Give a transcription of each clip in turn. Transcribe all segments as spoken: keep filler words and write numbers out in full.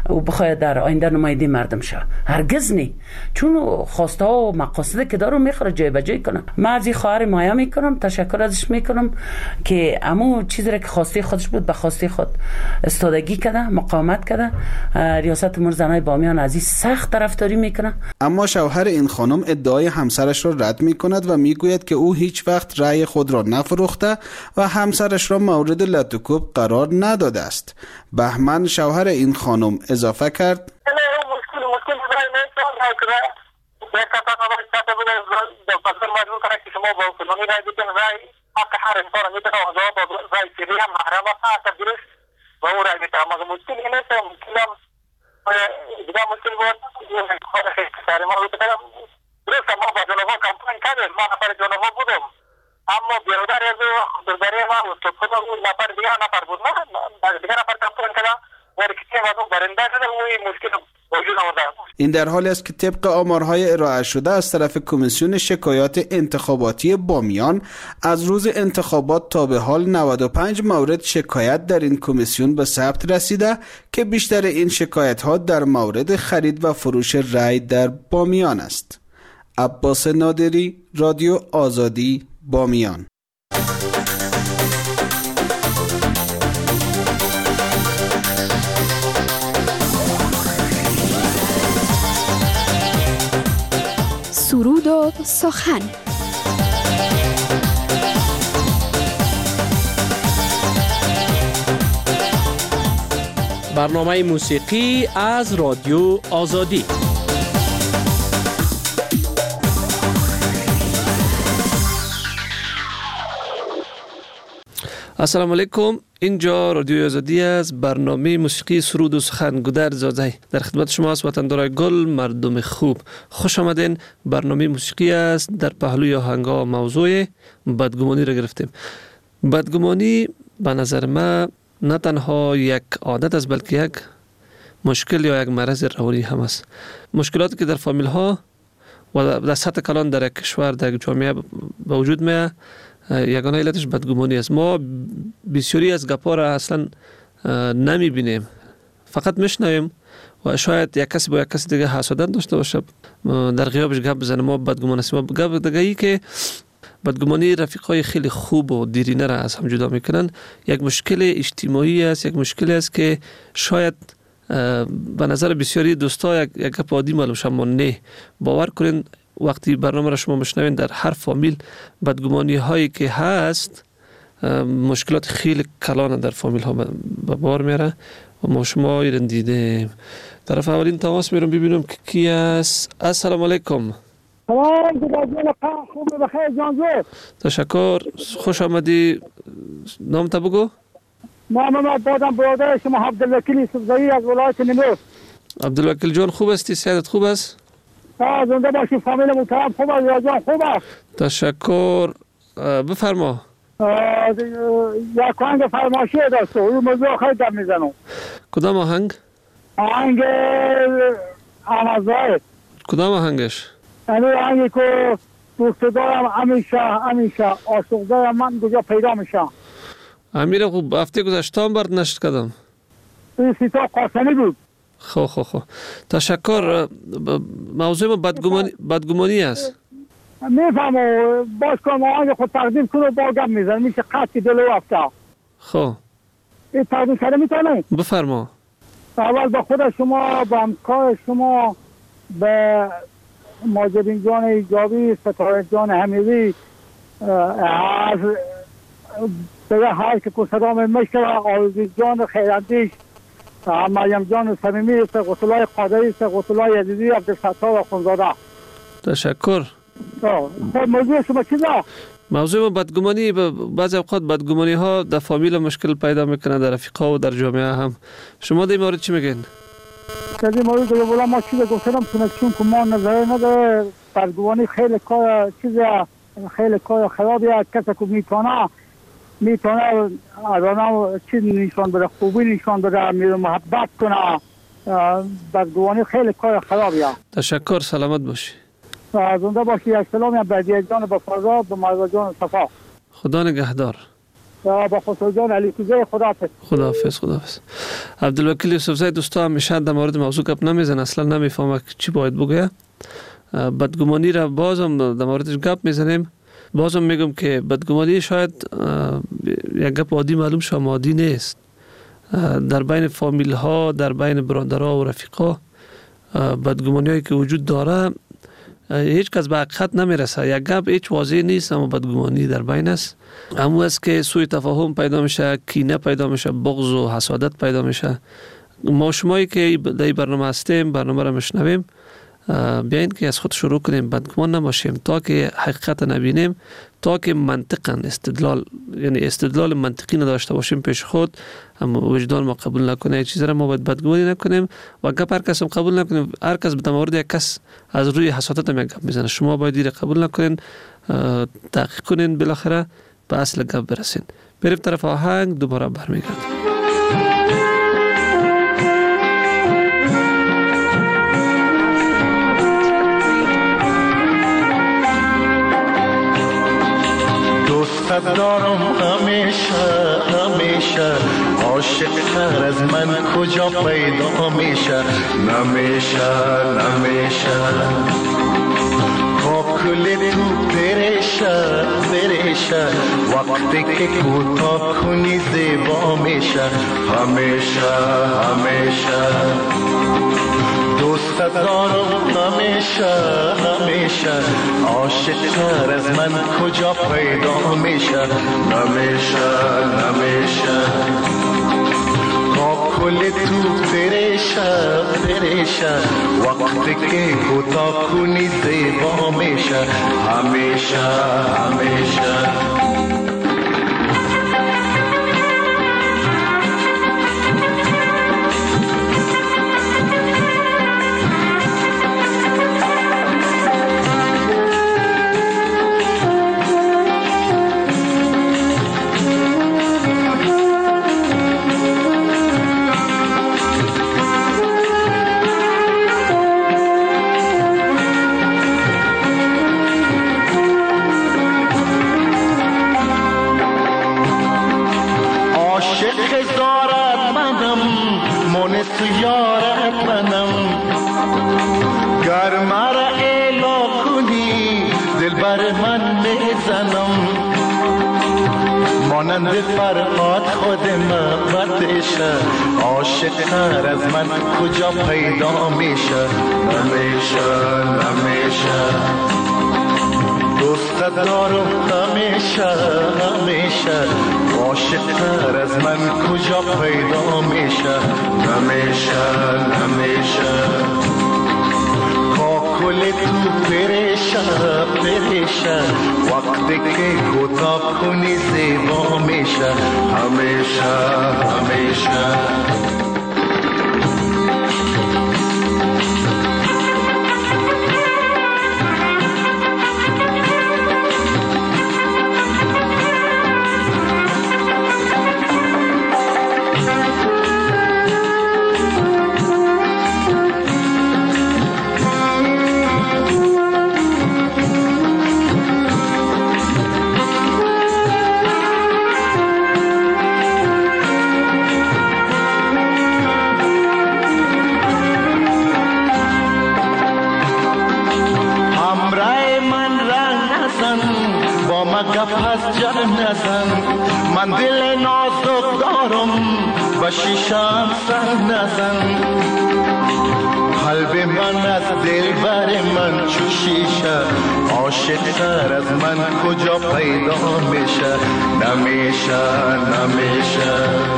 او بخواید در آینده نماینده مردم شه. هرگز نی، چون خواسته ها و مقاصد که داره میخوره جای به جای کنه. من از این خواهر مایا میکنم، تشکر ازش میکنم که امو چیزی را که خواسته خودش بود به خواسته خود استادگی کرده، مقاومت کرده. ریاست امور زنای بامیان از این سخت طرفداری میکنه. اما شوهر این خانم ادعای همسرش را رد میکند و میگوید که او هیچ وقت رأی خود را نفروخته و همسرش را مورد لطوکوب قرار نداده است. بهمن شوهر این خانم اضافه کرد: اما برادر از برادر ما و تو خود اون نفر دیگه نفر بود نه دیگه نفر کمپین کرد و که ما برنده شده و مشکل وجود آورده. این در حالی است که طبق آمارهای ارائه شده از طرف کمیسیون شکایات انتخاباتی بامیان از روز انتخابات تا به حال نود و پنج مورد شکایت در این کمیسیون به ثبت رسیده که بیشتر این شکایت ها در مورد خرید و فروش رای در بامیان است. عباس نادری، رادیو آزادی، بامیان. سرود و سخن. برنامه موسیقی از رادیو آزادی. السلام علیکم، اینجا رادیو آزادی از برنامه موسیقی سرود و سخن. گودر زاده در خدمت شما است. وطندارای گل، مردم خوب، خوش آمدین. برنامه موسیقی است. در پهلوی آهنگا موضوع بدگمانی را گرفتیم. بدگمانی به نظر من نه تنها یک عادت است بلکه یک مشکل یا یک مرض روانی هم است. مشکلاتی که در فامیل ها و در سطح کلان در یک کشور، در یک جامعه به وجود میاد، یگانه علتش بدگمانی است. ما بسیاری از گپا را اصلا نمی بینیم، فقط میشنویم و شاید یک کسی با یک کسی دیگه حسادت داشته باشه، در غیابش گپ بزنه ما بدگمان هستیم. گپ دیگه ای که بدگمانی رفیقای خیلی خوب و دیرینه را از هم جدا میکنن. یک مشکل اجتماعی است، یک مشکل است که شاید به نظر بسیاری دوستا یک یک گپ عادی معلوم شه، اما نه. باور کنین وقتی برنامه را شما بشنوین در هر فامیل بدگمانی هایی که هست، مشکلات خیلی کلان در فامیل ها به بار میاره و ما شما ایران دیدیم. طرف اولین تماس میرم ببینم که کی است. السلام علیکم. خوب بخیر جانزو. تشکر، خوش آمدی. نام تا بگو. نام من بادم برادر شما عبدالوکیل یوسفزایی از ولایت نیمروز. عبدالوکیل جان خوب هستی؟ صحت خوب است؟ زنده باشی. فامیل محترم خوب است؟ یا جان خوب است؟ تشکر. بفرما. یک آهنگ فرمایشی داشت، اون موضوع خیلی دم میزنم. کدام آهنگ؟ آهنگ آمازای. کدام آهنگش؟ یعنی آهنگی که دوست دارم همیشه همیشه عاشق دارم من کجا پیدا میشه. امیر خوب هفته گذشته هم برد نشد کدام؟ این سیتا قاسمی بود. خو خو خو تشکر. موضوع ما بدگمانی بدگمانی است. میفهمم. باز کنم آهنگ خود تقدیم کنم با گپ میزنم میشه قصد دلو افتا. خو این تقدیم کرده میتونم؟ بفرما. اول به خود شما، به همکار شما، به ماجدین جان ایجابی، ستاره جان حمیدی، از به هر که کسرام مشکل، آلوزی جان خیراندیش، مریم جان صمیمی، سقطلای قادری، سقطلای عزیزی، عبدالستار خونزاده. تشکر. خب موضوع شما چیزا؟ موضوع ما بدگمانی. بعضی اوقات بدگمانی ها در فامیل مشکل پیدا میکنه، در رفیقا و در جامعه هم. شما در این مورد چی میگین؟ در این مورد دیگه بولا ما چیز گفتم چون که ما نظره نداره. بدگمانی خیلی کار چیز خیلی کار خرابیه. کسی که میتونه میتونه آدم چیز نشان بده، خوبی نشان بده، میره محبت کنه. بدگمانی خیلی کار خرابیه. تشکر، سلامت باشی. زنده باشی. یک سلامی به دیگه جان به فرزاد، به مرزا جان صفا. خدا نگهدار. با خسرو جان علی کوزه. خداحافظ. خداحافظ. خداحافظ. عبدالوکیل یوسفزی دوستا همیشه در مورد موضوع گپ نمیزن، اصلا نمیفهمه چی باید بگه. بدگمانی را بازم در موردش گپ میزنیم. بازم میگم که بدگمانی شاید یک گپ عادی معلوم شد، عادی نیست. در بین فامیل ها، در بین برادرها و رفیقا بدگمانی هایی که وجود داره هیچ کس به حقیقت نمیرسه. یک گپ هیچ واضح نیست، اما بدگمانی در بین است. همون است که سوء تفاهم پیدا میشه، کینه پیدا میشه، بغض و حسادت پیدا میشه. ما شمایی که در این برنامه هستیم، برنامه را میشنویم، بیاین که از خود شروع کنیم، بدگمان نباشیم تا که حقیقت نبینیم، تا که منطقاً استدلال، یعنی استدلال منطقی نداشته باشیم پیش خود، اما وجدان ما قبول نکنه چیزی را ما باید بدگمانی نکنیم و گپ هر کس هم قبول نکنیم. هر کس به مورد یک کس از روی حسادت هم یک گپ میزنه، شما باید دیره قبول نکنین، تحقیق کنین، بالاخره به اصل گپ برسین. بریم طرف آهنگ، دوباره برمیگردیم. دوست دارم همیشه همیشه، عاشق تر از من کجا پیدا میشه؟ نمیشه نمیشه با کل تو برشه برشه، وقتی که کوتاه کنی زیبا میشه. همیشه همیشه دوست دارم همیشه همیشه، عاشق تر از من کجا پیدا میشه؟ نمیشه نمیشه با کل تو برشه برشه، وقتی که کوتاه کنی زیبا میشه. همیشه همیشه مانند فرهاد خود محبتشه، عاشق تر از من کجا پیدا میشه؟ نمیشه نمیشه دوست دارم همیشه همیشه، عاشق تر از من کجا پیدا میشه؟ نمیشه نمیشه کل تو پریشه پریشه، وقتی که کوتاه کنی زیبا میشه. همیشه همیشه من دل نازک دارم و شیشم سر نزن، قلب من از دل بر من چو شیشه، عاشق تر از من کجا پیدا میشه؟ نمیشه نمیشه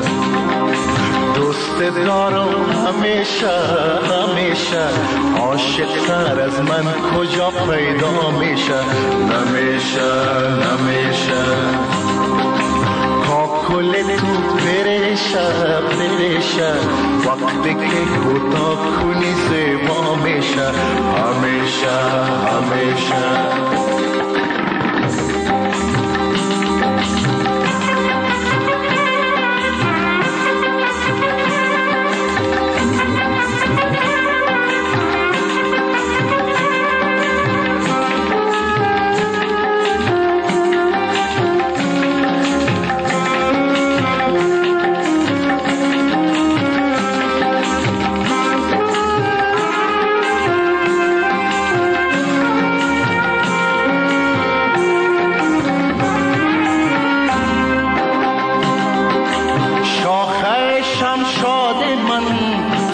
دوست دارم همیشه همیشه، عاشق تر از من کجا پیدا میشه؟ نمیشه نمیشه کل تو پریشه پریشه، وقتی که کوتاه کنی زیبا میشه. همیشه همیشه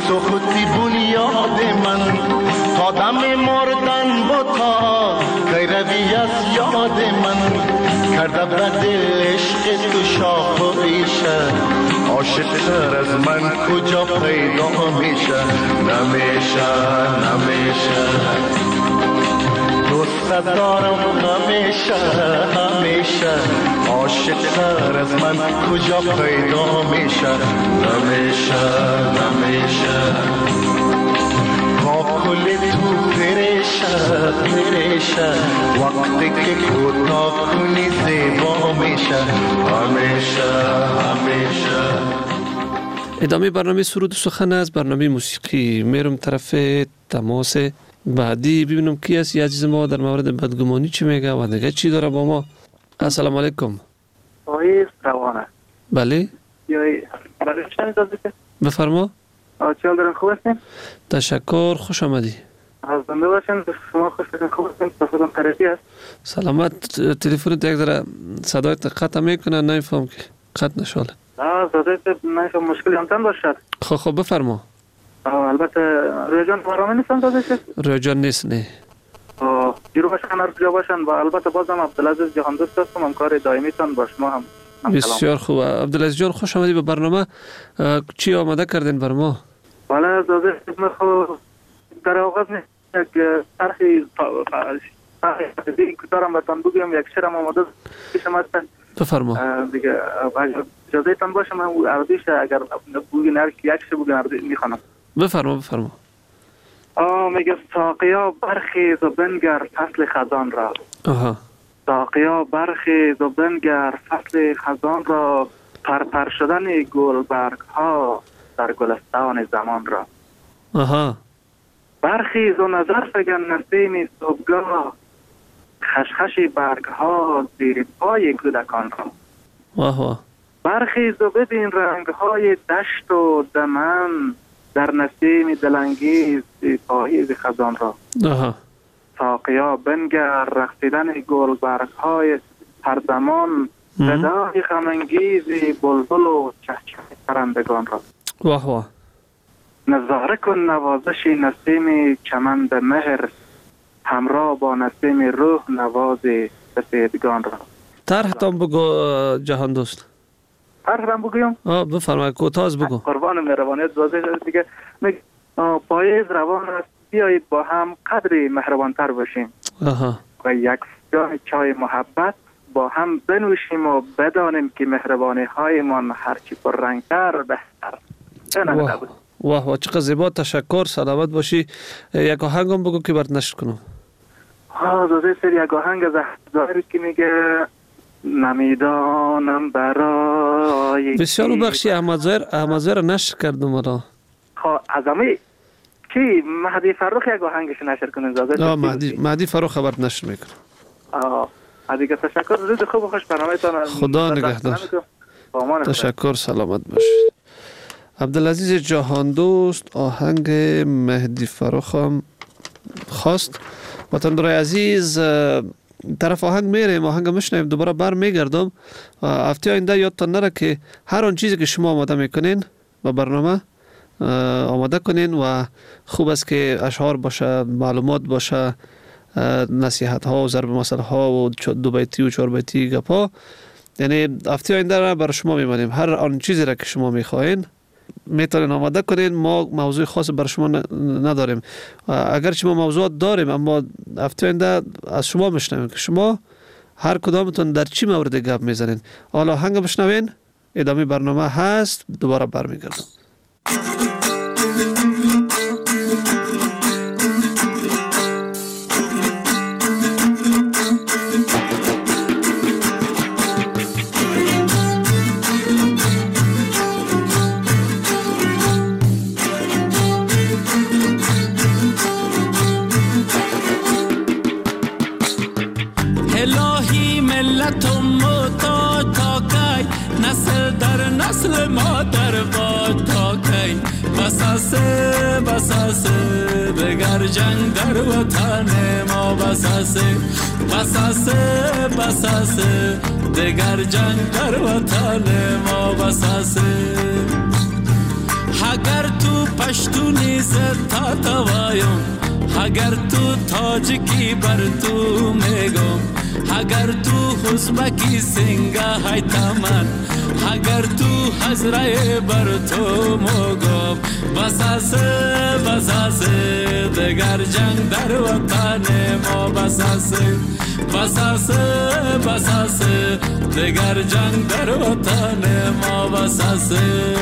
سختی بنیاد من تا دم مردن بتا کی روی از یاد من کرده بد عشق تو شاخ و ریشه عاشق تر از من کجا پیدا میشه نمیشه نمیشه دوست دارم همیشه همیشه عاشق تر از من کجا پیدا میشه نمیشه نمیشه کل تو پریشه پریشه وقتی که کوتاه کنی زیبا میشه همیشه همیشه. ادامه برنامه سرود و سخن از برنامه موسیقی. میرم طرف تماس بعدی ببینم کی است. یه عزیز ما در مورد بدگمانی چی میگه و دیگه چی داره با ما. السلام علیکم. آقای روانه. بله. یای برای چند دازده که؟ بفرما. آچال دارن خوب هستیم؟ تشکر، خوش آمدی. از بنده باشن شما خوش هستیم خوب هستیم تصادم ترقی هست. سلامت. تلفونت یک ذره صدایت قطع میکنه نمیفهم که قطع نشاله. آه صدایت نمیفهم مشکلی همتن باشد. خب خب بفرما. البته روی جان برنامه نیستم داده شد؟ روی جان نیست نه. جیرو باشن هر کجا باشن و البته بازم عبدالعزیز جهان دوست هستم همکار دائمی تان با شما هم. بسیار خوب. عبدالعزیز جان خوش آمدی به برنامه. چی آماده کردین بر ما؟ والا داده اسم خو در آغاز یک طرحی طرحی کتارم بتان بگویم یک شعرم آماده پیشم هستن. بفرما. دیگه اجازه تان باشه من عربیش اگر بگین هر یک شعر بگین عربی میخوانم. بفرما بفرما. آه میگه ساقیا برخیز و بنگر فصل خزان را. آها. ساقیا برخیز و بنگر فصل خزان را پرپر شدن گلبرگ ها در گلستان زمان را. آها. برخیز و نظر فگن نسیم صبحگاه خشخش برگ ها زیر پای کودکان را. واه واه. برخیز و ببین رنگ های دشت و دمن در نسیم دلانگیز پاییز خزان را. آها. ساقیا بنگر رقصیدن گلبرگ های هر زمان صدای غمانگیزی بلبل و چهچه پرندگان را. واه واه. نظاره کن نوازش نسیم چمند مهر همراه با نسیم روح نواز سفیدگان را. طرح تام بگو جهان دوست. طرح هم بگویم؟ آه بفرمای کوتاز بگو. قربان مهربانیت دوازه دیگه میگه پاییز روان است بیایید با هم قدری مهربانتر باشیم. آها. و یک فنجان چای محبت با هم بنوشیم و بدانیم که مهربانی های من هرچی پر رنگتر بهتر. واه واه واه چقدر زیبا. تشکر. سلامت باشی. یک آهنگم بگو که برات نشر کنم. ها دوزه سر یک آهنگ از احزاری که میگه نمیدانم برای بسیار بخشی احمد زهر احمد زهر نشر کردم مرا. خب از امی کی مهدی فرخ یک آهنگش نشر کنه زاده. آه مهدی مهدی فرخ خبر نشر میکنه. آه دیگه تشکر. روز خوب و خوش برنامه تان. خدا نگهدار. تشکر. سلامت باشید. عبدالعزیز جهان دوست آهنگ مهدی فرخ هم خواست. وطندرای عزیز طرف آهنگ میریم آهنگ میشنیم دوباره بر میگردم. هفته آینده یادتان نره که هر آن چیزی که شما آماده میکنین و برنامه آماده کنین و خوب است که اشعار باشه معلومات باشه نصیحت ها و ضرب مثل ها و دو بیتی و چهار بیتی گپا. یعنی هفته آینده را بر شما میمانیم هر آن چیزی را که شما میخواین میتونین آماده کنین. ما موضوع خاص بر شما نداریم اگرچه ما موضوعات داریم اما هفته آینده از شما میشنویم که شما هر کدامتون در چی مورد گپ میزنین. حالا آهنگ بشنوین ادامه برنامه هست دوباره برمیگردم. الهی ملتم تا تا کی نسل در نسل ما در باد تا کی بساسه بساسه بگر جنگ در وطن ما بساسه بساسه بساسه بگر جنگ در وطن ما بساسه اگر تو پشتونی زد تا توایم اگر تو تاجکی بر تو میگم اگر تو حزبکی سنگه های تمن اگر تو حضره بر تو مگم بساسه بساسه دگر جنگ در وطن ما بساسه بساسه بساسه دگر جنگ در وطن ما بساسه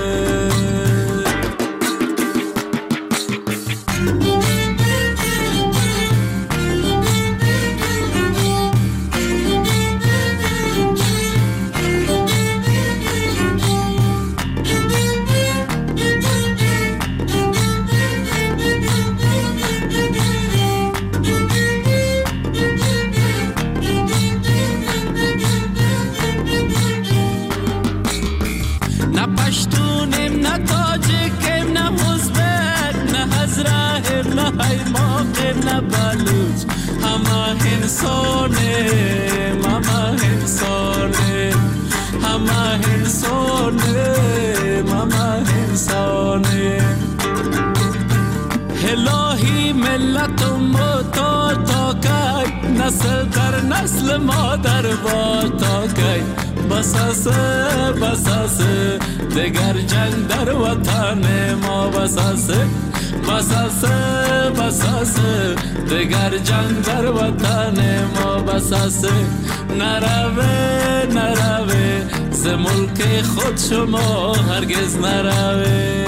نسل در نسل مادر با تا کی بساسه بساسه دگر جنگ در وطن ما بساسه بساسه بساسه دگر جنگ در وطن ما بساسه نروه نروه ز ملک خود شما هرگز نروه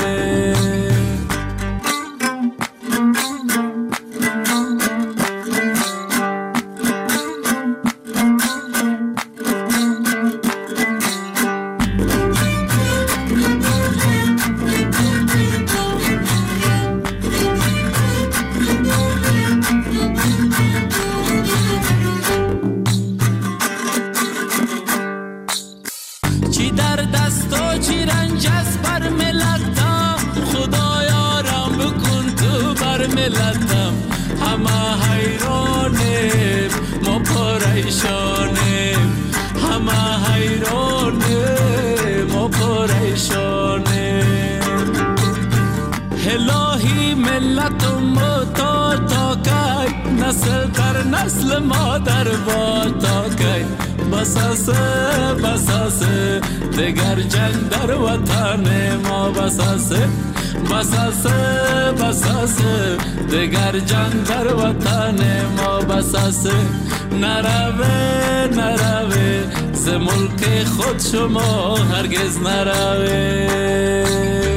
نسل در نسل مادر با تا کی بساسه بساسه دگر جنگ در وطن ما بساسه بساسه بساسه دگر جنگ در وطن ما بساسه نروه نروه ز ملک خود شما هرگز نروه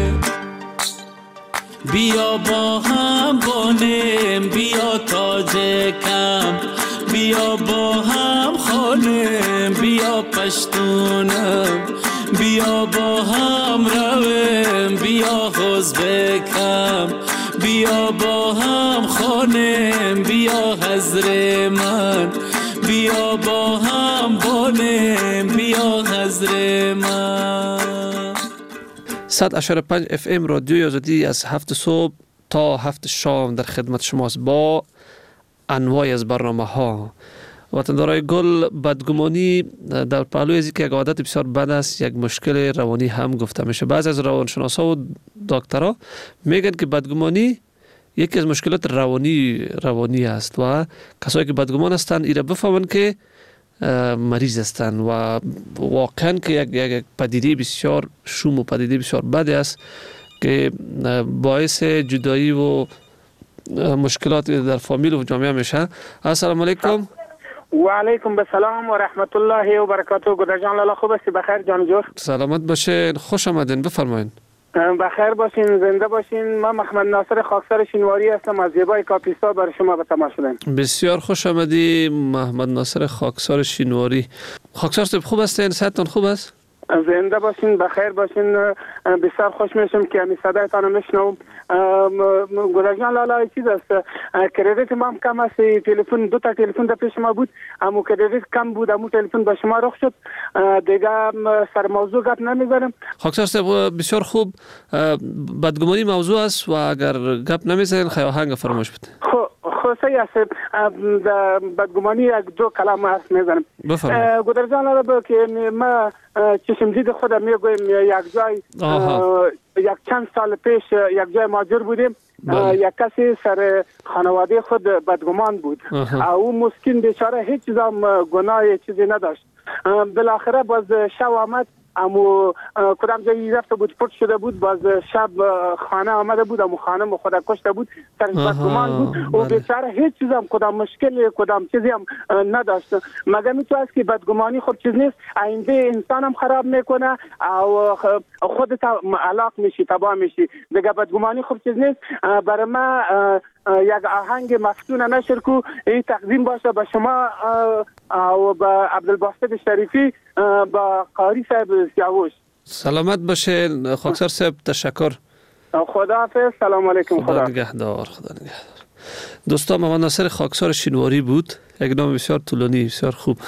بیا با هم بانیم بیا تاج کم بیا با هم خانیم بیا پشتونم بیا با هم رویم بیا حزب کم بیا با هم خانیم بیا حضر من بیا با هم بانیم بیا حضر من. صد و اشاره پنج اف ام رادیوی آزادی از هفت صبح تا هفت شام در خدمت شماست با انواع از برنامه ها. وطندارای گل، بدگمانی در پهلوی از که یک عادت بسیار بد است، یک مشکل روانی هم گفته میشه. بعضی از روانشناسا و دکترها میگن که بدگمانی یکی از مشکلات روانی روانی است و کسایی که بدگمان هستند ایره بفهمن که مریض هستند و واقعا که یک یک پدیده بسیار شوم و پدیده بسیار بد است که باعث جدایی و مشکلات در فامیل و جامعه میشه. السلام علیکم. و علیکم السلام و رحمت الله و برکاته. گدر جان لالا خوب هستی؟ بخیر جان جور؟ سلامت باشین، خوش آمدین، بفرمایید. بخیر باشین، زنده باشین. من محمد ناصر خاکسار شینواری هستم از زیبای کاپیستا، برای شما به تماس شدم. بسیار خوش آمدی محمد ناصر خاکسار شینواری. خاکسار صاحب خوب هستین؟ صحتتون خوب است؟ زنده باشین، بخیر باشین. بسیار خوش میشم که همین صدایتان رو میشنوم. گلجان لالا چیز است، کردیت ما هم کم است. تلفن دو تا تلفن در پیش ما بود، اما کردیت کم بود، اما تلفن به شما رخ شد. دیگه سر موضوع گپ نمیزنم. خاکسار صاحب بسیار خوب. بدگمانی موضوع است و اگر گپ نمیزنین خواهنگ فرمایش بده. خب خب خلاصه است بدگمانی یک دو کلام هست میزنم. گودر جان را که ما چشم دید خودم میگویم یک جای یک چند سال پیش یک جای ماجر بودیم. یک کسی سر خانواده خود بدگمان بود. او مسکین بیچاره هیچ چیزام گناه چیزی نداشت. بالاخره باز شب آمد امو کدام جایی رفته بود پرت شده بود باز شب خانه آمده بود امو خانم خود کشته بود سرش بدگمان بود و بیچاره هیچ چیز هم کدام مشکل کدام چیزی هم نداشت. مگه میتو است که بدگمانی خود چیز نیست آینده انسان هم خراب میکنه او خودت علاق میشی تباه میشی دیگه. بدگمانی خود چیز نیست. برای ما یک آهنگ مفتون نشر کو این تقدیم باشه به شما و به عبدالباسط شریفی با قاری صاحب سیاوش. سلامت باشه خاکسار صاحب، تشکر. خدا حافظ. سلام علیکم. خدا نگهدار. خدا نگهدار. دوستان محمد ناصر خاکسار شینواری بود، یک نام بسیار طولانی بسیار خوب.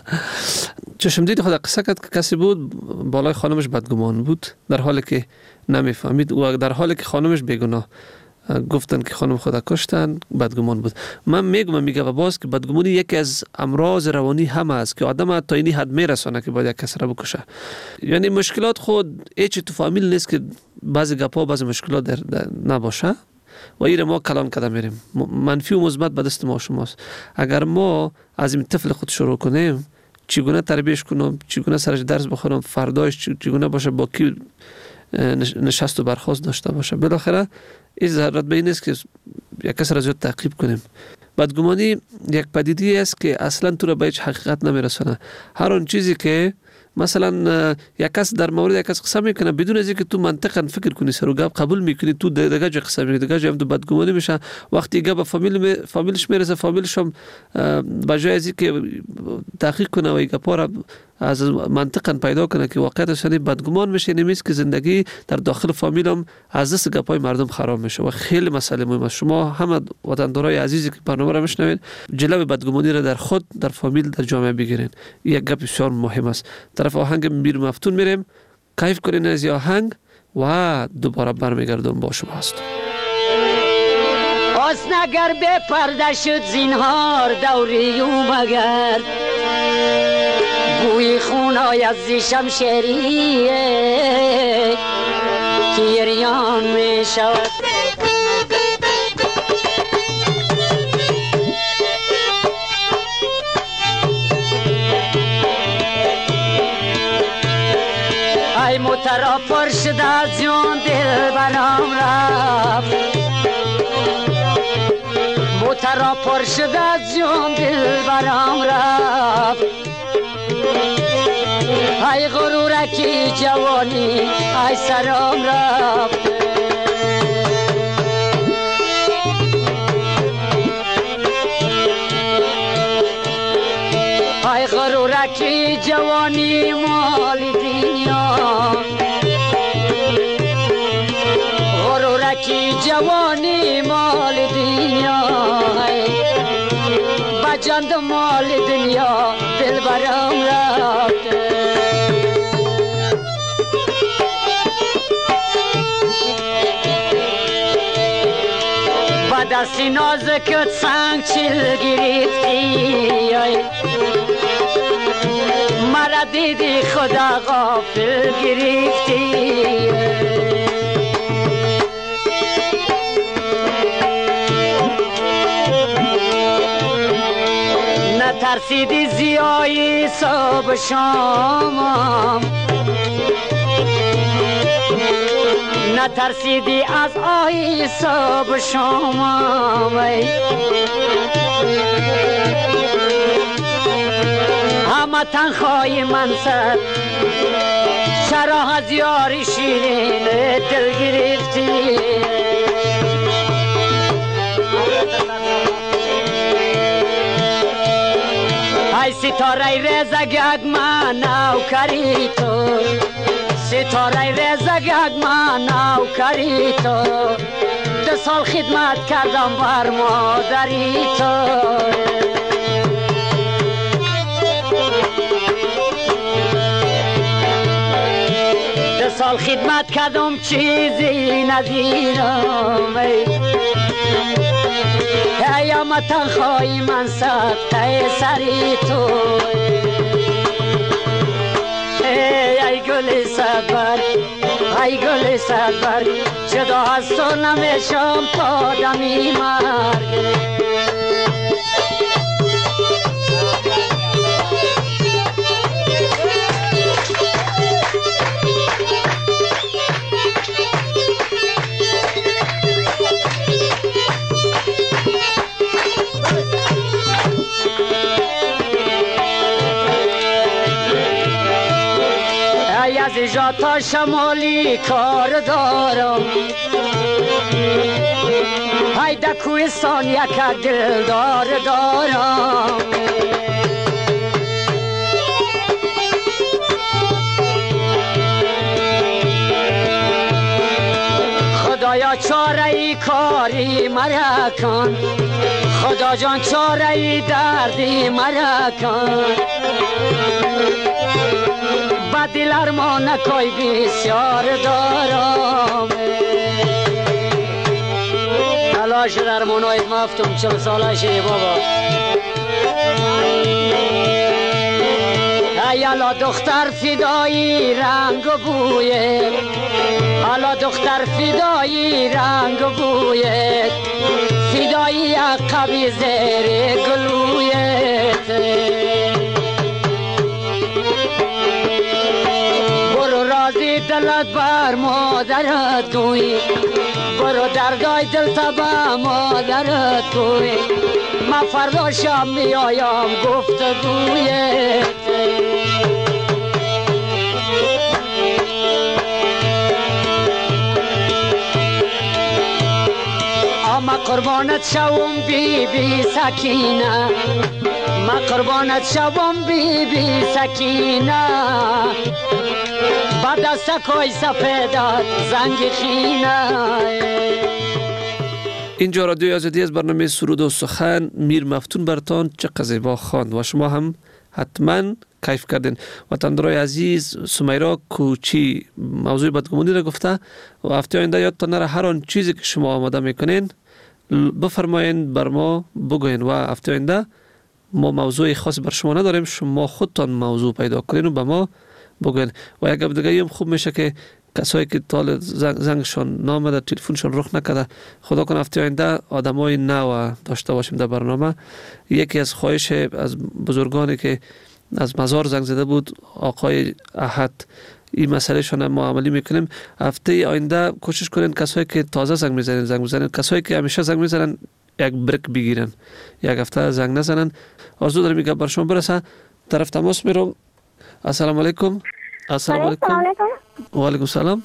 چشم دید خود قصه کرد که کسی بود بالای خانمش بدگمان بود در حالی که نمیفهمید و در حالی که خانمش بیگناه. گفتن که خانم خدا کشتن، بدگمان بود. من میگم میگه و باز که بدگمانی یکی از امراض روانی هم است که آدم تا اینی حد میرسونه که باید یک کس را بکشه. یعنی مشکلات خود هیچ تو فامیل نیست که بعضی گپا بعضی مشکلات در, در نباشه و این ما کلان کده میریم. منفی و مثبت به دست ما شماست. اگر ما از این طفل خود شروع کنیم چگونه تربیتش کنم، چگونه سرش درس بخورم، فرداش چگونه باشه، با کی نشست و برخاست داشته باشه، بالاخره این ضرورت به این است که یک کس را زیاد تعقیب کنیم. بدگمانی یک پدیده است که اصلا تو را به هیچ حقیقت نمیرسونه. هر اون چیزی که مثلا یک کس در مورد یک کس قسم میکنه بدون از اینکه تو منطقاً فکر کنی سر و گپ قبول میکنی، تو دیگه جای قسم میکنی، دیگه جای هم تو بدگمانی میشه. وقتی گپ فامیل می فامیلش میرسه، فامیلش هم به جای از اینکه تحقیق کنه و این گپا را از منطقاً پیدا کنه که واقعیت اصلا بدگمان میشه، نمیست که زندگی در داخل فامیل هم از دست گپای مردم خراب میشه و خیلی مسئله مهم است. شما همه وطندارای عزیزی که برنامه را میشنوید جلوی بدگمانی را در خود، در فامیل، در جامعه بگیرین. یک گپ بسیار مهم است. طرف آهنگ میر مفتون میریم، کیف کنین از آهنگ و دوباره برمیگردم با شما هستم. حسن اگر به پرده شد زینهار دوری مگر بوی خونای از شمشیریه گریان می شود. ای مترا پر شد از جون دل برام رفت، مترا پر شد از جون دل برام رفت. ای غرورکی جوانی ای سرام رفت. ای غرورکی جوانی مال دنیا، غرورکی جوانی مال دنیا، بجند مال دنیا دل برام رفت. با دستی نازکت سنگ چیل گرفتی، مرا دیدی خدا غافل گرفتی. نترسیدی زیایی صبح شامم، نترسیدی از آی صبح شامم. همه تنخوای من سر چرا از یاری شیرین دل گرفتی. ای ستاره رزگگ من نوکری تو، ستاره رزگگ من نوکری تو، دو سال خدمت کردم بر مادری تو. دو سال خدمت کردم چیزی ندیدم. ای اما وطن خواهی من صدقه سری تو ای گل صدبر ای گل صدبر جدا از تو نمیشم تا دمی مرگ از اینجا تا شمالی کار دارم های در کوهستان یک دلدار دارم خدایا چاره ای کاری مرا کن خدا جان چاره ای دردی مرا کن با دل ارمانکای بسیار دارم تلاش در ارمانای مفتم چل ساله شدی بابا ای الا دختر فدایی رنگ و بویه الا دختر فدایی رنگ و بویه فدایی عقبی زیر گلویت دلت بر مادرت گوی برو دردای دل تبا مادرت گوی من فردا شب می آیم گفتگویت اما قربانت شوم بی بی سکینه ما قربانت شوم بی بی سکینه با دستکای سفیدت زنگ خینه. اینجا رادیوی آزادی از برنامه سرود و سخن میر مفتون برتان چه قزیبا خواند و شما هم حتما کیف کردین. وطندرای عزیز سمیرا کوچی موضوع بدگمانی را گفته و هفته آینده یادتان نره هر آن چیزی که شما آماده میکنین بفرمایین بر ما بگوین و هفته آینده ما موضوع خاص بر شما نداریم، شما خودتان موضوع پیدا کنین و به ما بگوین. و یک دیگه هم خوب میشه که کسایی که تال زنگ زنگشون نامده تلفنشون رخ نکرده خدا کنه هفته آینده آدمای نو داشته باشیم در برنامه. یکی از خواهش از بزرگانی که از مزار زنگ زده بود آقای احد این مسئله شون ما عملی میکنیم. هفته آینده کوشش کنین کسایی که تازه زنگ میزنن زنگ میزنن، کسایی که همیشه زنگ میزنن یک بریک بگیرن، یک هفته زنگ نزنن. آرزو دارم میگم بر شما برسه. طرف تماس میرم. السلام علیکم. السلام علیکم. و علیکم السلام.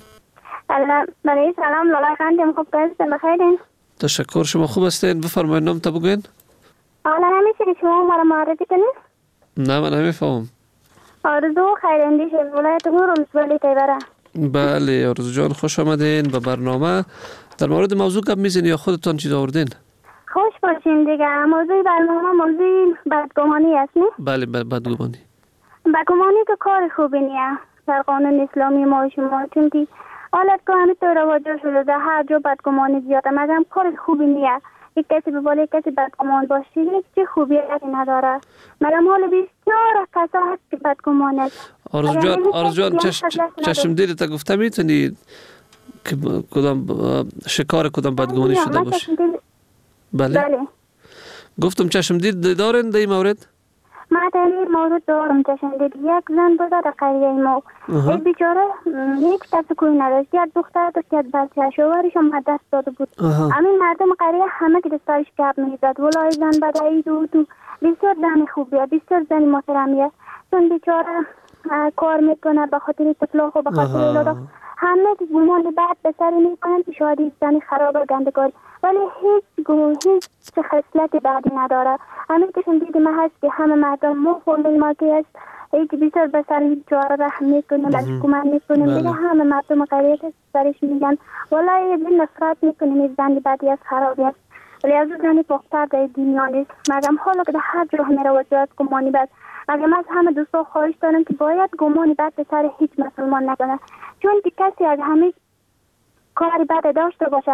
برای سلام لالا خانم خوب هستین؟ بخیرین؟ تشکر. شما خوب هستین؟ بفرمایید نام تا بگوین. حالا نمیشه شما مرا معرفی کنید؟ نه من نمیفهمم. آرزو خیراندیش از ولایت هورمز ولی تیبره. بله آرزو جان خوش آمدین به برنامه. در مورد موضوع گپ میزنی یا خودتان چیز آوردین؟ خوش باشین دیگه. موضوع برنامه موضوع بدگمانی است نه؟ بله بدگمانی. بدگمانی تو کار خوبی نیه در قانون اسلامی ما و شما، چون که حالت که همین طور رواجه شده در هر جا بدگمانی زیاده، مگم کار خوبی نیه. یک کسی به بالا یک کسی بدگمان باشی هیچ چی خوبیتی نداره. مگم حال بسیار کسا هست که بدگمان است. آرزو جان آرزو جان چش چشم دیده تا گفته میتونی که کدام شکار کدام بدگمانی شده باشه؟ بله. بله گفتم چشم دید دارن در این مورد؟ ما در این مورد دارم چشم دید. یک زن بود در قریه ما، این بیچاره هیچ کسی کوی نداشت. یک دختر داشت یک بچه شوهرش هم دست داده بود. همین مردم قریه همه که دستارش کپ میزد. ولای زن بدایی دو تو بسیار زن خوبیه، بسیار زن محترمیه، چون بیچاره کار میکنه به خاطر طفلاق و به خاطر اولادا همه که گمان بعد به سر میکنن که شاید این زن خراب و گندگار، ولی هیچ گونه هیچ خصلت بعدی نداره. همین که شما دیدیم هست که همه مردم ما فهمیم ما که هست هیچ بیشتر به سر هیچ جواره رحم میکنیم، بشکومن میکنیم دیگه. همه مردم قریه که سرش میگن والله یه نفرت میکنیم این زنی بعدی از خرابی است، ولی از اون زنی پختر در دنیا نیست. مگم حالا که در هر جا میره وجود گمانی بد، مگم از همه دوستا خواهش دارم که باید گمانی بد به سر هیچ مسلمان نکنه، چون که کسی از همه کاری بد داشته باشه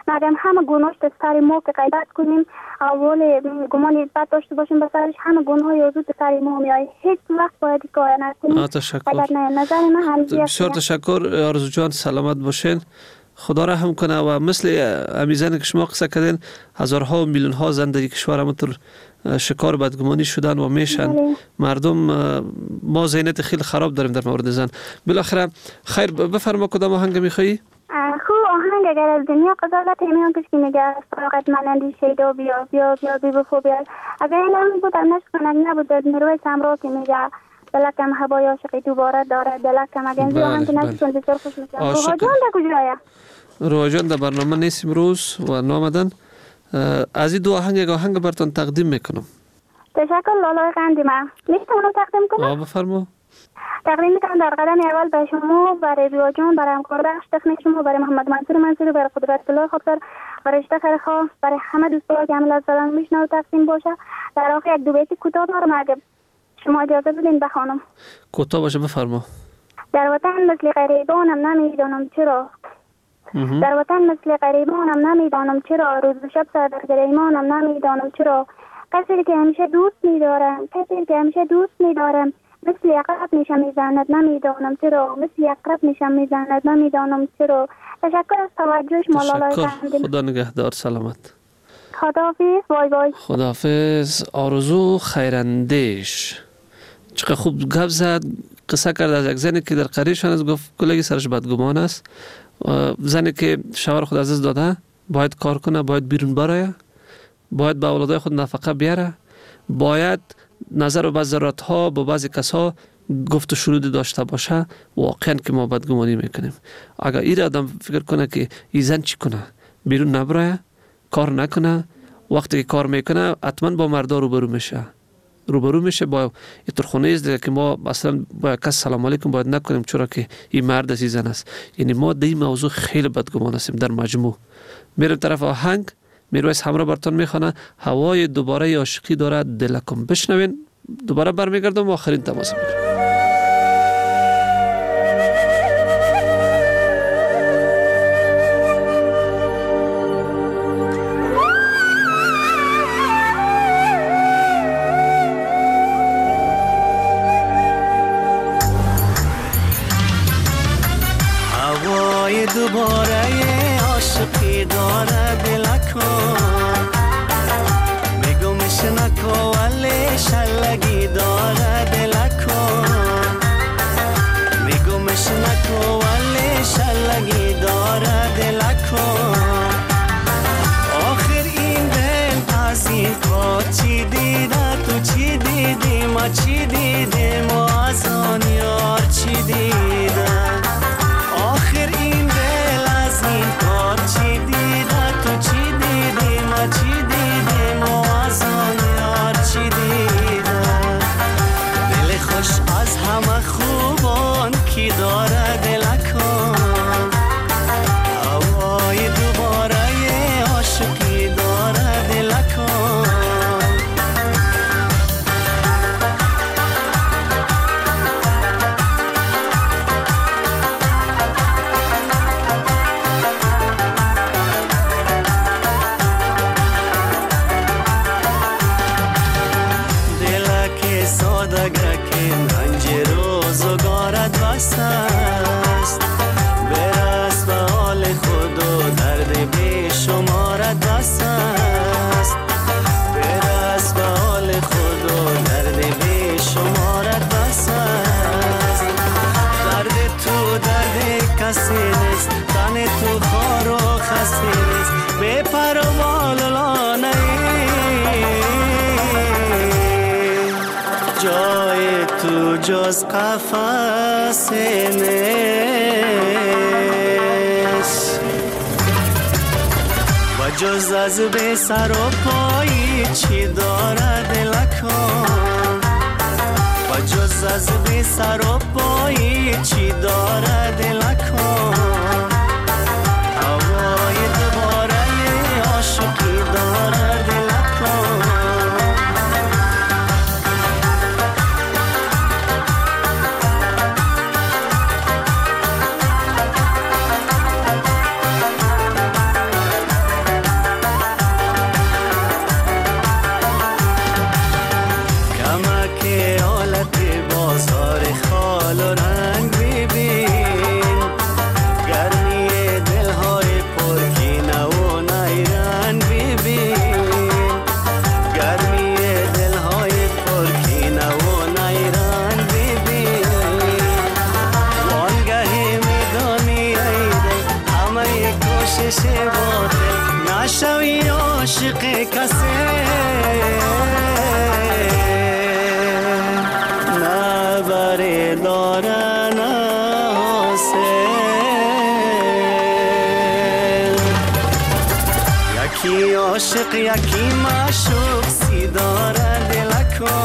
مگم همه گناهش در سر ما که غیبت کنیم اول گمان بد داشته باشیم به سرش همه گناه یا زود سر ما میاد. هیچ وقت باید کار نکنیم. تشکر. نظر من همین. بسیار تشکر آرزو جان، سلامت باشین. خدا رحم کنه و مثل امیزانی که شما قصه کردین هزارها و میلیون ها زن در کشور همونطور شکار بدگمانی شدن و میشن. مردم ما ذهنیت خیلی خراب داریم در مورد زن. بالاخره خیر بفرما کدام آهنگ میخوایی؟ خوب آهنگ اگر از دنیا قضاوت میان کش که نگه فراغت منندی شیدا بیا بیا بیا بی بفو بیا. اگر این بود نشک کنگ نبود میروی سمرا که میگه دلکم هوای عاشقی دوباره داره دلکم اگر این آهنگ نشکن بسیار خوش میشم. روحا جان در کجایه؟ روحا جان در برنامه نیست امروز و نامدن. از این دو آهنگ یک آهنگ براتون تقدیم میکنم. تشکر لالای قندی من میتونم تقدیم کنم؟ آه بفرما. تقدیم میکنم در قدم اول به شما، برای روحا جان، برای همکار بخش تکنیک شما، برای محمد منصور منصوری، برای قدرت الله خاطر، برای اشته خیرخواه، برای همه دوستان که عمل از زدن میشنو تقسیم باشه. در آخر یک دو بیتی کوتاه دارم اگه شما اجازه بدین بخوانم. کوتاه باشه بفرما. در وطن مثل غریبانم نمیدانم چرا در وطن مثل غریبانم نمیدانم چرا روز و شب سر در گریمانم نمیدانم چرا کسی که همیشه دوست میدارم کسی که همیشه دوست میدارم مثل اقرب میشم میزند نمیدانم چرا مثل اقرب میشم میزند نمیدانم چرا. تشکر از توجهش مالالای قندی. خدا نگهدار، سلامت. خداحافظ. وای وای. خداحافظ. آرزو خیراندیش چقدر خوب گپ زد، قصه کرد از یک زنی که در قریشان است، گفت کلگی سرش بدگمان است. زنی که شوهر خود عزیز داده باید کار کنه، باید بیرون برایه، باید به اولادای خود نفقه بیاره، باید نظر و بذرات ها با بعضی کسا گفت و شنود داشته باشه. واقعا که ما بدگمانی میکنیم. اگر این آدم فکر کنه که این زن چی کنه، بیرون نبرایه، کار نکنه، وقتی که کار میکنه حتما با مردا روبرو میشه روبرو میشه با اینطور خونه است که ما مثلا با کس سلام علیکم باید نکنیم چرا که این مرد است این زن است. یعنی ما در این موضوع خیلی بدگمان هستیم در مجموع. میرم طرف آهنگ، میرویس همراه براتون میخوانه هوای دوباره عاشقی داره دلکم. بشنوین دوباره برمیگردم و آخرین تماس میگیرم. دوباره عاشقی داره دلکم میگمش نکو ولی شلگی داره دلکم میگمش نکو ولی شلگی داره دلکم. آخر این دل از این کار چی دیده تو چی دیدی ما چی دیدیم و از آن یار چی دیده. آخر این دل از این کار چی دیده تو چی دیدی ما چی دیدیم و از آن یار چی دیده. دل خوش از همه خوبان کی داره دلکم هوای دوباره عاشقی داره دلکم. است برس به حال خود و درد بی شمارت بس است برس به حال خود و درد بی شمارت بس است. درد تو درد کسی نیست، تن تو خار و خستی نیست، بی پر و بال لانه جای تو جز قفس نیست و جز از به سر و پایی چی داره دلکم و جز از به سر و پایی چی داره دلکم. هوای دوباره عاشقی داره دلکم. عاشق کسی نه بره داره نه یکی عاشق یکی معشوق سی داره دلکو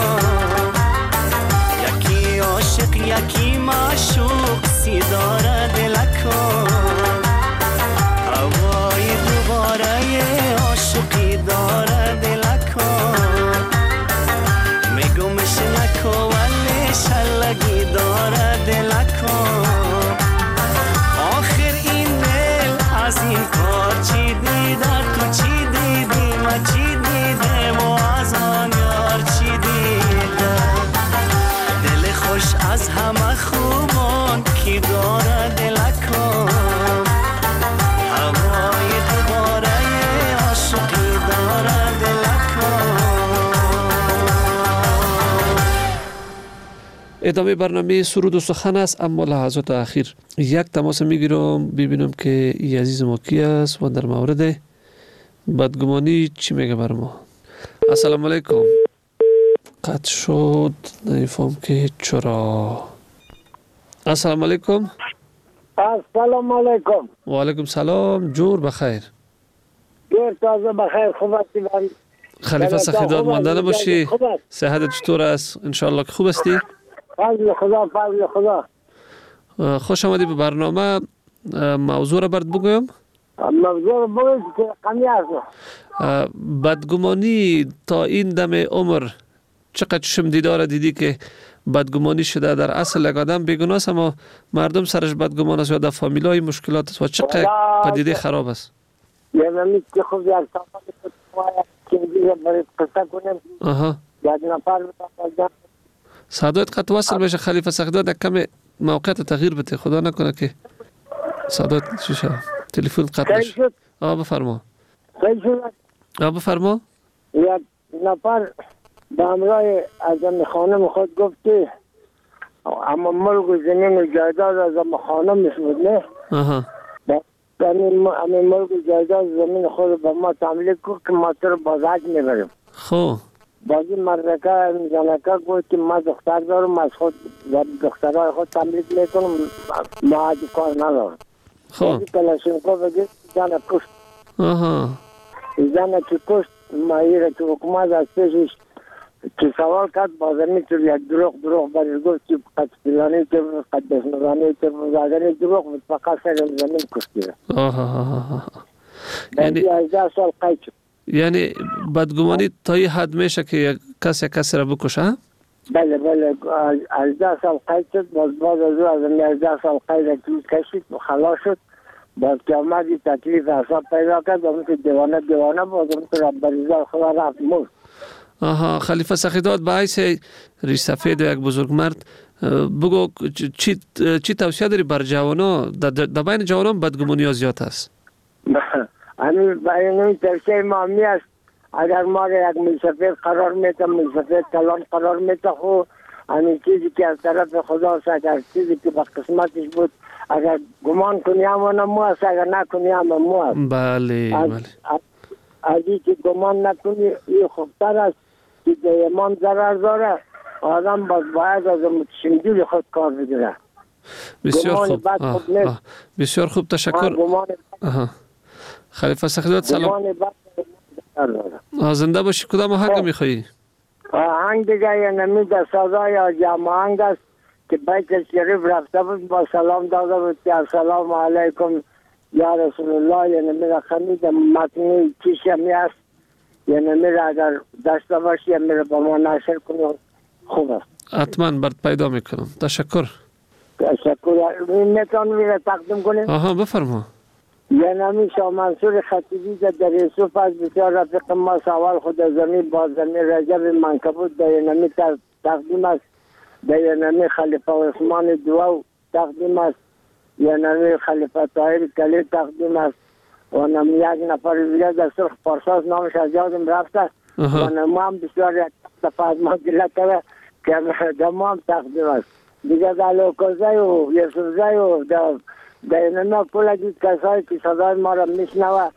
یکی عاشق یکی معشوق سی داره دلکو هوای دوباره عاشقی داره دلکو میگمش نکو ولی شلگی داره دلکو آخر این دل از این کار چی دیده تو چی دیدی ما چی دیدم و از آن یار چی دیده دل خوش از همه خوبان کی داره دلکو هوای دوباره عاشقی داره دلکو. ادامه برنامه سرود و سخن است، اما لحظات اخیر یک تماس میگیرم ببینم که این عزیز ما کی است و در مورد بدگمانی چی میگه بر ما. السلام علیکم. قطع شد، نمیفهم که چرا. السلام علیکم. السلام علیکم. و علیکم سلام. جور بخیر. جور تازه بخیر. خوب هستی؟ خلیفه سخیداد ماندن باشی. صحت چطور است؟ انشالله که خوب هستی؟ فضل خدا فضل خدا. خوش آمدی به برنامه. موضوع را برات بگویم؟ موضوع را بگویم که کمی است. بدگمانی تا این دم عمر چقدر چشم دیدار دیدی که بدگمانی شده؟ در اصل یک آدم بیگناه است اما مردم سرش بدگمان است یا در فامیلای مشکلات است و چقدر پدیده خراب است. یعنی که خود یک سوال که دیگه برای قصه کنیم. آها. یک نفر بودم. صدایت قطع وصل بشه خلیفه سخیداد، یک کم موقعیت تغییر بده، خدا نکنه که صدایت چی شد تلفن قطع بشه. آه بفرما. صحیح شد. آه بفرما. یک نفر به همراه از خانم خود گفت که اما ملک و زمین و جایداد از خانم بود نه. آها. همین ملک و جایداد زمین خود به ما تملیک کرد که ما تو رو بازک میبریم. خب بازی مردکه زنکه گفت که ما دختر دارم از خود دخترهای خود تملیک میکنم ما عادی کار ندارم. خب بازی کلاشینکو بگید زن کشت. آها. زن که کشت مایی را که حکومت از پیشش که سوال کرد بازمی تو یک دروغ دروغ برای گفت که قد فلانی که قد بسنگانی که بزاگانی دروغ بود فقط سر زمین کشتی. آها آها. یعنی هجده سال قید شد. یعنی بدگمانی تا این حد میشه که کسی کسی را بکشه؟ بله بله هجده سال قید شد. باز باز از او از این هجده سال قید کشید و خلاص شد. باز که آمدی تکلیف حساب پیدا کرد و که دیوانه دیوانه باز اون که ربریزار خدا رفت مرد. آها. خلیفه سخیداد به حیث ریش سفید و یک بزرگ مرد بگو چی, چی توصیه داری بر جوانا؟ در بین جوانان بدگمانی ها زیاد است. همین برای توصیه ما همی است اگر ما را یک میسفید قرار میده میسفید کلان قرار میده خو همین چیزی که از طرف خدا است اگر چیزی که به قسمتش بود اگر گمان کنی همانا مو است اگر نکنی همه مو است. بله بله. از این که گمان نکنی این خوبتر است که به ایمان ضرر داره. آدم باز باید از متشنجوری خود کار بگیره. بسیار خوب. آه آه. بسیار خوب تشکر. آها. خلیفه سخیداد سلام. زنده باشی. کدام آهنگ میخوایی؟ آهنگ دیگه یه نمید سازای جمع آهنگ است که بیت شریف رفته بود با سلام داده بود که السلام علیکم یا رسول الله. یعنی میره خمید متنی چیش همی است یعنی میره اگر داشته باشی یعنی میره با ما نشر کنی خوب است. حتما برد پیدا میکنم. تشکر. تشکر. میتون میره تقدیم کنیم؟ آها بفرما. یعنی همی شاه منصور خطیبی در یوسف از بسیار رفیق ما سوال خود زمین با زمین رجب منکبود در یعنی تقدیم است. در یعنی خلیفه عثمان دو تقدیم است. یعنی خلیفه طاهر کلی تقدیم است. و نمی یک نفر دیگر در سرخ پارساز نامش از یادم رفته و نمی هم بسیار یک دفعه از ما گله کرده که در ما هم تقدیم است. دیگر در لوکوزه و یسوزه و در در نمی کل دید کسایی که صدای ما را میشنوه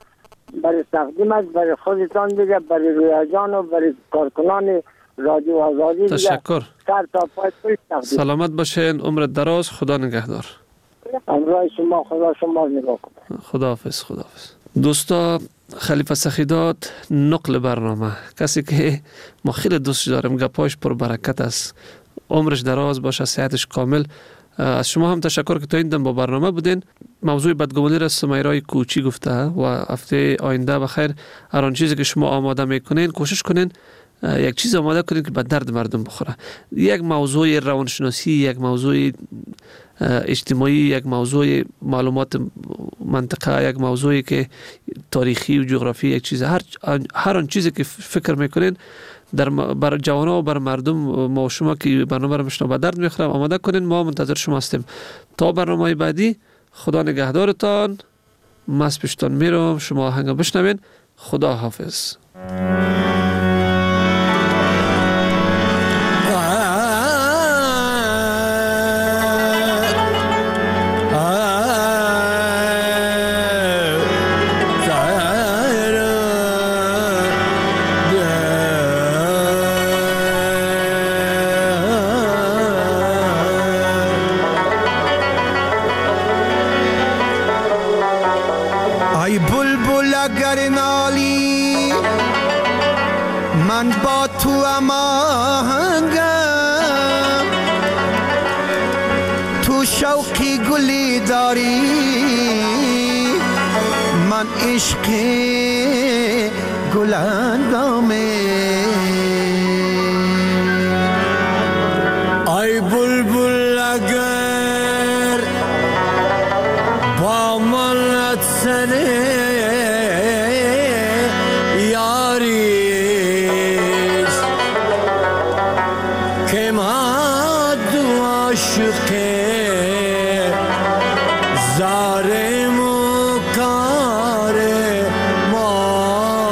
برای تقدیم است برای خودتان دیگه، برای رویا جان و برای کارکنان رادیو آزادی دیگه. تشکر. سر تا پای تقدیم. سلامت باشین، عمر دراز، خدا نگهدار. امروز شما خدا شما نگاه کنه. خداحافظ. خداحافظ. دوستا، خلیفه سخیدات نقل برنامه، کسی که ما خیلی دوست داریم، گپاش پر برکت است، عمرش دراز باشه، صحتش کامل. از شما هم تشکر که تا این دم با برنامه بودین. موضوع بدگمانی را سمیرای کوچی گفته و هفته آینده بخیر هر آن چیزی که شما آماده میکنین کوشش کنین یک چیز آماده کنین که به درد مردم بخوره. یک موضوع روانشناسی، یک موضوع اجتماعی، یک موضوع معلومات منطقه، یک موضوعی که تاریخی و جغرافی، یک چیز، هر هر آن چیزی که فکر میکنین در بر جوانا و بر مردم، ما و شما که برنامه را میشنو به درد میخوره آماده کنین. ما منتظر شما هستیم تا برنامه بعدی. خدا نگهدارتان. مس پیشتان میرم، شما آهنگ بشنوین. خدا حافظ. شوقی گلی داری، من عشق گلندامه. ای بلبل اگر با من سنه یاریست که ما دو عاشقه زارم و کار ما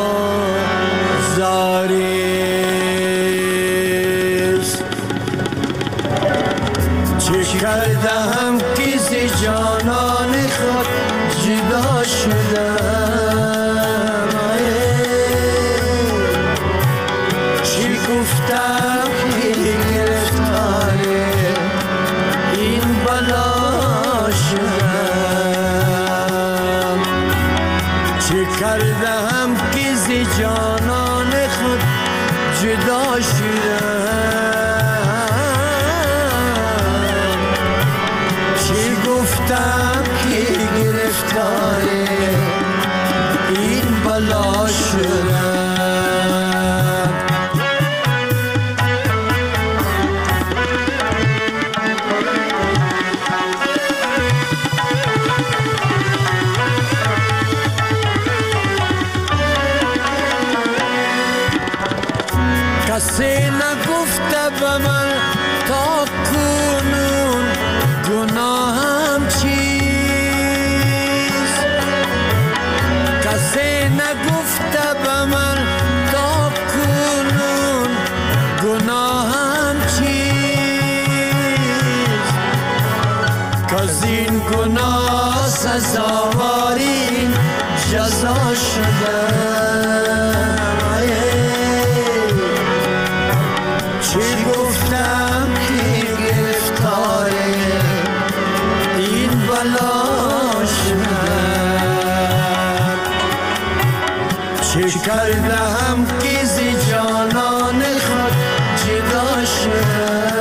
زاریست. چه کردم که ز جانان خود جدا شدم، چی گفتم که گرفتار این بلا شدم، چه کردم که ز جانان خود جدا شدم، چی گفتم که گرفتار این بلا شدم. کسی نگفته به من تا کنون گناهم چیست، کسی نگفته به من تا کنون گناهم چیست، کز این گناه سزاواری جزا شدم. چی گفتم که گرفتار این بلا شدم، چی کردم که ز جانان خود جدا شدم.